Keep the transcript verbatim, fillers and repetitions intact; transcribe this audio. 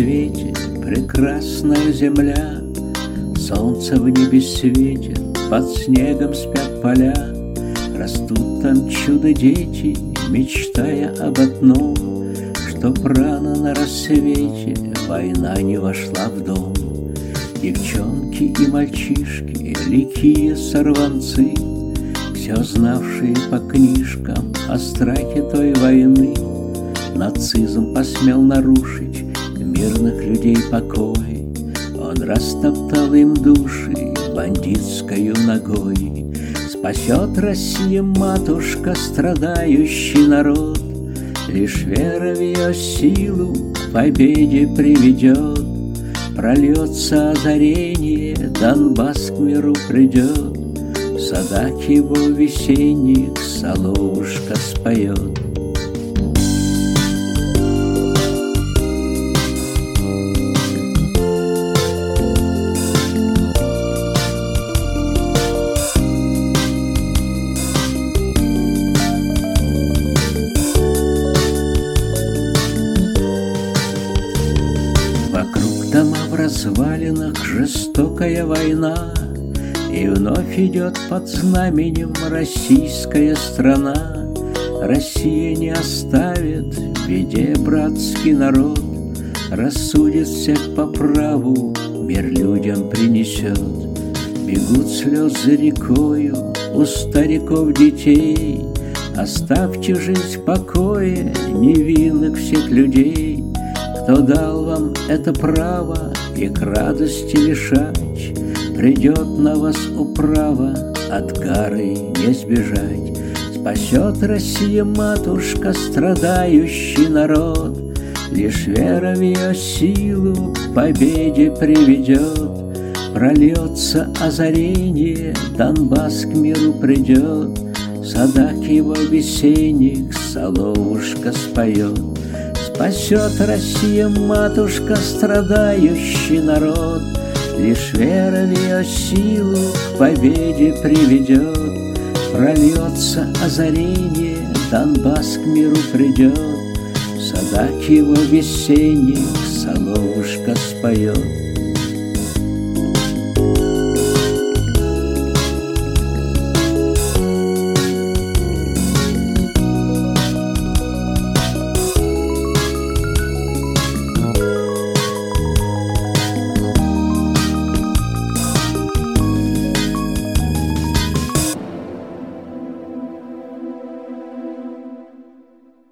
свете прекрасная земля, солнце в небе светит, под снегом спят поля. Растут там чудо-дети, мечтая об одном, чтоб рано на рассвете война не вошла в дом. Девчонки и мальчишки, ликие сорванцы, все знавшие по книжкам о страхе той войны. Нацизм посмел нарушить мирных людей покой, он растоптал им души бандитскою ногой. Спасет Россия, матушка, страдающий народ, лишь вера в ее силу к победе приведет. Прольется озарение, Донбасс к миру придет, в садах его весенних соловушка споет. Дома в развалинах, жестокая война, и вновь идет под знаменем российская страна. Россия не оставит в беде братский народ, рассудит всех по праву, мир людям принесет. Бегут слезы рекою у стариков детей, оставьте жизнь в покое невинных всех людей. Кто дал вам это право их радости лишать, придет на вас управа, от кары не сбежать. Спасет Россия, матушка, страдающий народ, лишь вера в ее силу к победе приведет. Прольется озарение, Донбасс к миру придет, в садах его весенних соловушка споет. Спасет Россия, матушка, страдающий народ, лишь вера в ее силу к победе приведет. Прольется озарение, Донбасс к миру придет, в садах его весенних соловушка споет.